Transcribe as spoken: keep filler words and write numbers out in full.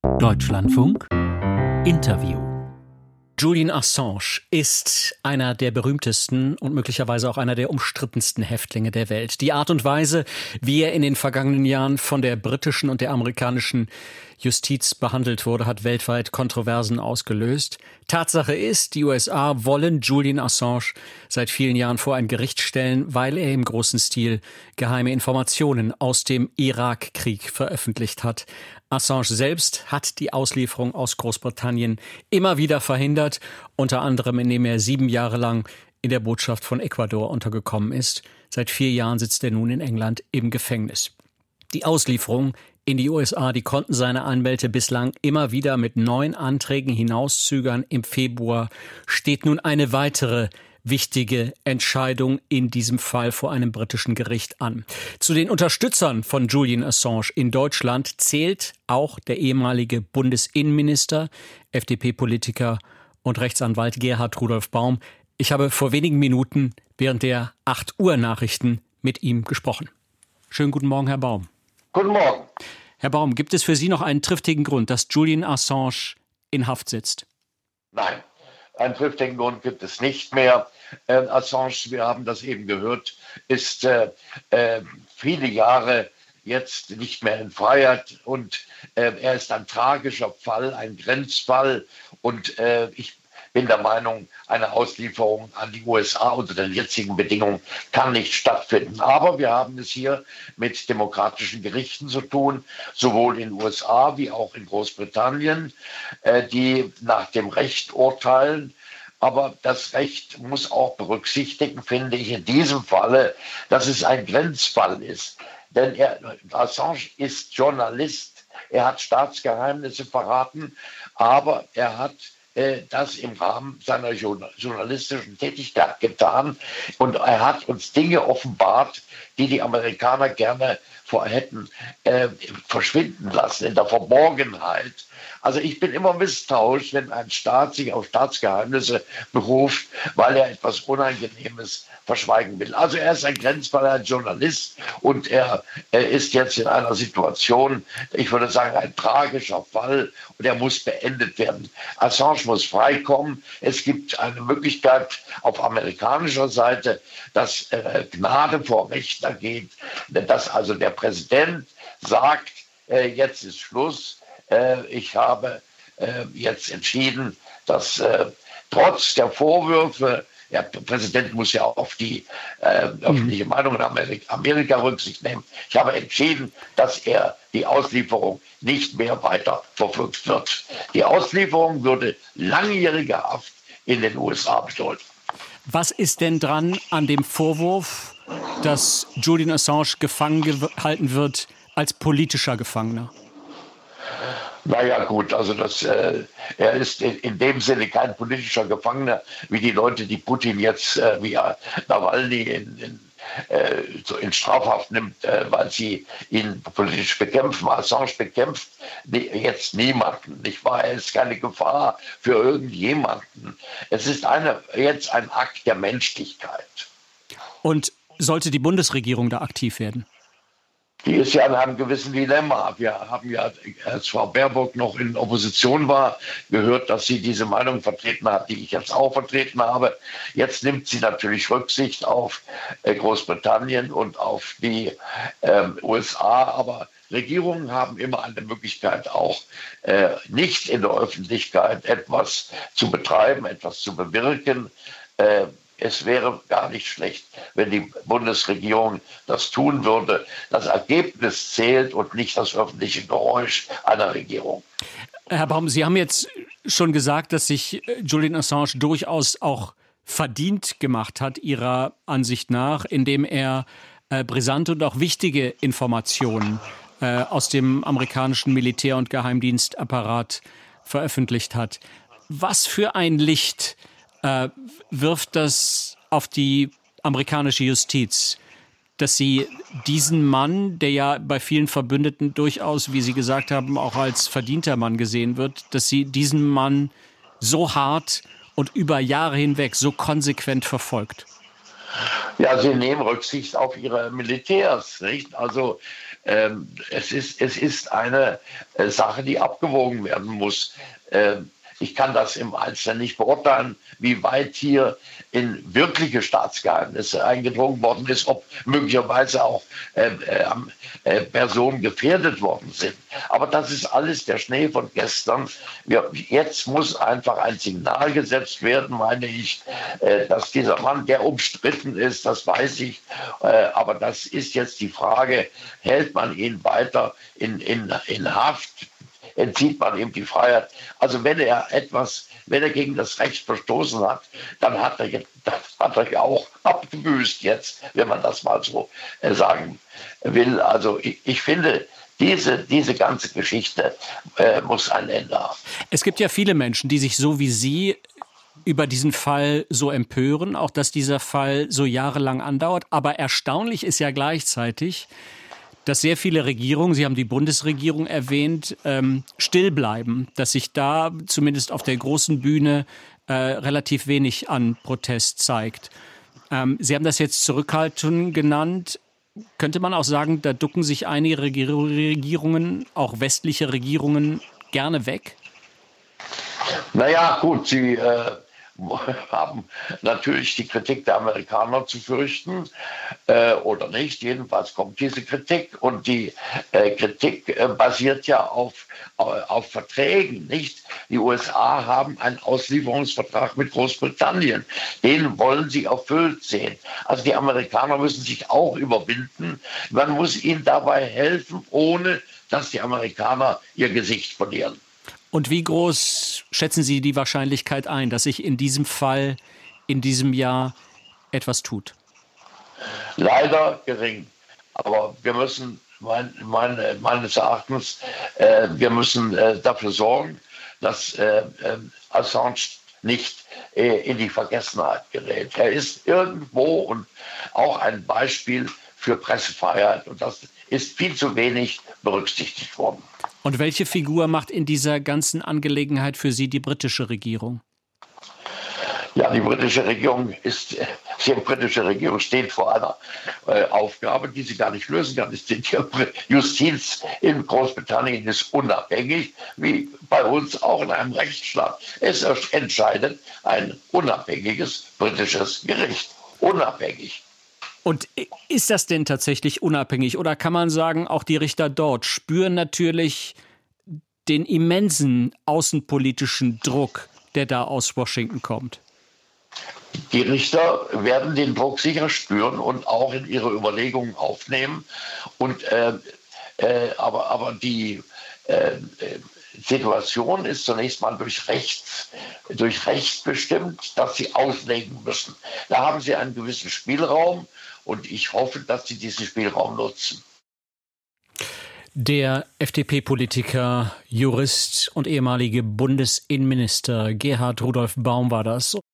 Deutschlandfunk Interview. Julian Assange ist einer der berühmtesten und möglicherweise auch einer der umstrittensten Häftlinge der Welt. Die Art und Weise, wie er in den vergangenen Jahren von der britischen und der amerikanischen Justiz behandelt wurde, hat weltweit Kontroversen ausgelöst. Tatsache ist, die U S A wollen Julian Assange seit vielen Jahren vor ein Gericht stellen, weil er im großen Stil geheime Informationen aus dem Irakkrieg veröffentlicht hat. Assange selbst hat die Auslieferung aus Großbritannien immer wieder verhindert, unter anderem indem er sieben Jahre lang in der Botschaft von Ecuador untergekommen ist. Seit vier Jahren sitzt er nun in England im Gefängnis. Die Auslieferung in die U S A, die konnten seine Anwälte bislang immer wieder mit neuen Anträgen hinauszögern. Im Februar steht nun eine weitere wichtige Entscheidung in diesem Fall vor einem britischen Gericht an. Zu den Unterstützern von Julian Assange in Deutschland zählt auch der ehemalige Bundesinnenminister, F D P-Politiker und Rechtsanwalt Gerhard Rudolf Baum. Ich habe vor wenigen Minuten während der acht Uhr Nachrichten mit ihm gesprochen. Schönen guten Morgen, Herr Baum. Guten Morgen. Herr Baum, gibt es für Sie noch einen triftigen Grund, dass Julian Assange in Haft sitzt? Nein. Einen triftigen Grund gibt es nicht mehr. Äh, Assange, wir haben das eben gehört, ist äh, äh, viele Jahre jetzt nicht mehr in Freiheit und äh, er ist ein tragischer Fall, ein Grenzfall und äh, ich bin der Meinung, eine Auslieferung an die U S A unter den jetzigen Bedingungen kann nicht stattfinden. Aber wir haben es hier mit demokratischen Gerichten zu tun, sowohl in den U S A wie auch in Großbritannien, die nach dem Recht urteilen. Aber das Recht muss auch berücksichtigen, finde ich, in diesem Falle, dass es ein Grenzfall ist. Denn er, Assange ist Journalist, er hat Staatsgeheimnisse verraten, aber er hat das im Rahmen seiner journalistischen Tätigkeit getan. Und er hat uns Dinge offenbart, die die Amerikaner gerne vor hätten äh, verschwinden lassen, in der Verborgenheit. Also ich bin immer misstrauisch, wenn ein Staat sich auf Staatsgeheimnisse beruft, weil er etwas Unangenehmes verschweigen will. Also er ist ein Grenzfall, ein Journalist und er, er ist jetzt in einer Situation, ich würde sagen, ein tragischer Fall und er muss beendet werden. Assange muss freikommen. Es gibt eine Möglichkeit auf amerikanischer Seite, dass äh, Gnade vor Recht ergeht, dass also der Präsident sagt, äh, jetzt ist Schluss. Äh, ich habe äh, jetzt entschieden, dass äh, trotz der Vorwürfe, der Präsident muss ja auch auf die äh, öffentliche Meinung in Amerika, Amerika Rücksicht nehmen. Ich habe entschieden, dass er die Auslieferung nicht mehr weiter verfolgt wird. Die Auslieferung würde langjährige Haft in den U S A bedeuten. Was ist denn dran an dem Vorwurf, dass Julian Assange gefangen gehalten wird als politischer Gefangener? Naja gut, also das, äh, er ist in, in dem Sinne kein politischer Gefangener, wie die Leute, die Putin jetzt, äh, wie Nawalny in, in, äh, so in Strafhaft nimmt, äh, weil sie ihn politisch bekämpfen. Assange bekämpft jetzt niemanden, nicht wahr? Er ist keine Gefahr für irgendjemanden. Es ist eine, jetzt ein Akt der Menschlichkeit. Und sollte die Bundesregierung da aktiv werden? Die ist ja in einem gewissen Dilemma. Wir haben ja, als Frau Baerbock noch in Opposition war, gehört, dass sie diese Meinung vertreten hat, die ich jetzt auch vertreten habe. Jetzt nimmt sie natürlich Rücksicht auf äh, Großbritannien und auf die ähm, U S A. Aber Regierungen haben immer eine Möglichkeit, auch äh, nicht in der Öffentlichkeit etwas zu betreiben, etwas zu bewirken. Äh, Es wäre gar nicht schlecht, wenn die Bundesregierung das tun würde. Das Ergebnis zählt und nicht das öffentliche Geräusch einer Regierung. Herr Baum, Sie haben jetzt schon gesagt, dass sich Julian Assange durchaus auch verdient gemacht hat, Ihrer Ansicht nach, indem er äh, brisante und auch wichtige Informationen äh, aus dem amerikanischen Militär- und Geheimdienstapparat veröffentlicht hat. Was für ein Licht Äh, wirft das auf die amerikanische Justiz, dass sie diesen Mann, der ja bei vielen Verbündeten durchaus, wie Sie gesagt haben, auch als verdienter Mann gesehen wird, dass sie diesen Mann so hart und über Jahre hinweg so konsequent verfolgt? Ja, sie nehmen Rücksicht auf ihre Militärs, nicht? Also Ähm, es ist, es ist eine äh, Sache, die abgewogen werden muss. Ähm, ich kann das im Einzelnen nicht beurteilen, wie weit hier in wirkliche Staatsgeheimnisse eingedrungen worden ist, ob möglicherweise auch äh, äh, Personen gefährdet worden sind. Aber das ist alles der Schnee von gestern. Wir, jetzt muss einfach ein Signal gesetzt werden, meine ich, äh, dass dieser Mann, der umstritten ist, das weiß ich, äh, aber das ist jetzt die Frage, hält man ihn weiter in, in, in Haft? Entzieht man ihm die Freiheit. Also wenn er etwas, wenn er gegen das Recht verstoßen hat, dann hat er jetzt, das hat er ja auch abgebüßt jetzt, wenn man das mal so äh, sagen will. Also ich, ich finde, diese, diese ganze Geschichte äh, muss ein Ende haben. Es gibt ja viele Menschen, die sich so wie Sie über diesen Fall so empören, auch dass dieser Fall so jahrelang andauert. Aber erstaunlich ist ja gleichzeitig, dass sehr viele Regierungen, Sie haben die Bundesregierung erwähnt, ähm, still bleiben, dass sich da zumindest auf der großen Bühne äh, relativ wenig an Protest zeigt. Ähm, Sie haben das jetzt Zurückhaltung genannt. Könnte man auch sagen, da ducken sich einige Regierungen, auch westliche Regierungen, gerne weg? Naja, gut, sie äh, haben natürlich die Kritik der Amerikaner zu fürchten äh, oder nicht. Jedenfalls kommt diese Kritik und die äh, Kritik äh, basiert ja auf, auf Verträgen, nicht? Die U S A haben einen Auslieferungsvertrag mit Großbritannien. Den wollen sie erfüllt sehen. Also die Amerikaner müssen sich auch überwinden. Man muss ihnen dabei helfen, ohne dass die Amerikaner ihr Gesicht verlieren. Und wie groß schätzen Sie die Wahrscheinlichkeit ein, dass sich in diesem Fall, in diesem Jahr etwas tut? Leider gering. Aber wir müssen, mein, mein, meines Erachtens, äh, wir müssen äh, dafür sorgen, dass äh, äh, Assange nicht äh, in die Vergessenheit gerät. Er ist irgendwo und auch ein Beispiel für Pressefreiheit. Und das ist viel zu wenig berücksichtigt worden. Und welche Figur macht in dieser ganzen Angelegenheit für Sie die britische Regierung? Ja, die britische Regierung ist, die britische Regierung steht vor einer äh, Aufgabe, die sie gar nicht lösen kann. Die Justiz in Großbritannien ist unabhängig, wie bei uns auch in einem Rechtsstaat. Es entscheidet ein unabhängiges britisches Gericht. Unabhängig. Und ist das denn tatsächlich unabhängig? Oder kann man sagen, auch die Richter dort spüren natürlich den immensen außenpolitischen Druck, der da aus Washington kommt? Die Richter werden den Druck sicher spüren und auch in ihre Überlegungen aufnehmen. Und, äh, äh, aber, aber die äh, Situation ist zunächst mal durch Rechts, durch Recht bestimmt, dass sie auslegen müssen. Da haben sie einen gewissen Spielraum. Und ich hoffe, dass sie diesen Spielraum nutzen. Der F D P-Politiker, Jurist und ehemalige Bundesinnenminister Gerhard Rudolf Baum war das.